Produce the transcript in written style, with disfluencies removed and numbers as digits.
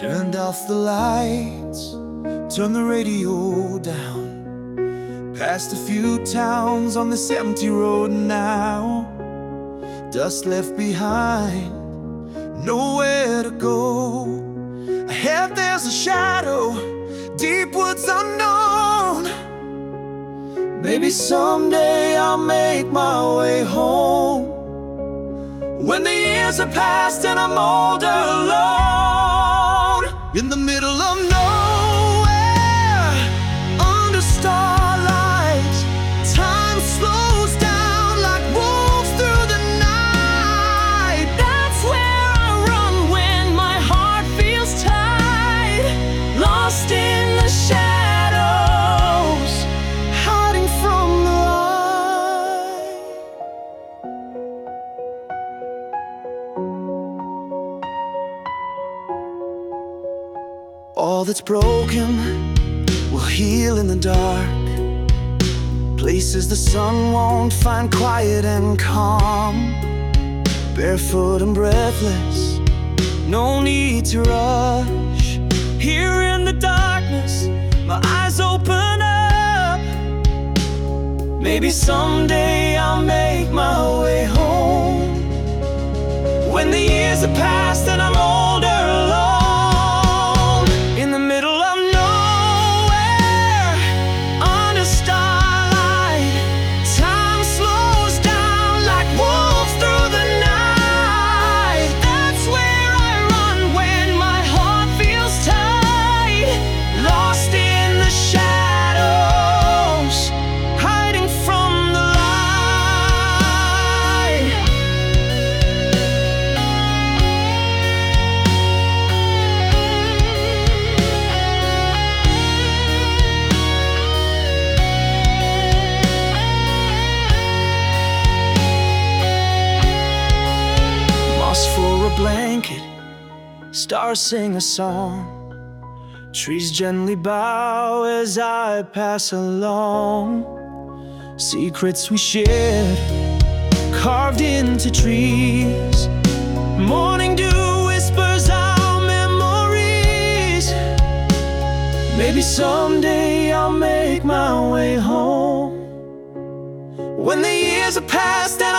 Turned off the lights, turned the radio down. Passed a few towns on this empty road now. Dust left behind, nowhere to go. Ahead there's a shadow, deep woods unknown. Maybe someday I'll make my way home, when the years are past and I'm older, alone, in the middle of nowhere, under starlight. Time slows down like wolves through the night. That's where I run when my heart feels tight, lost in the shadows, hiding from the light. All that's broken will heal in the dark, places the sun won't find quiet and calm. Barefoot and breathless, no need to rush. Here in the darkness, my eyes open up. Maybe someday I'll make my way home, when the years are past and I'm older, alone. For a blanket, stars sing a song. Trees gently bow as I pass along. Secrets we shared, carved into trees. Morning dew whispers our memories. Maybe someday I'll make my way home, when the years are past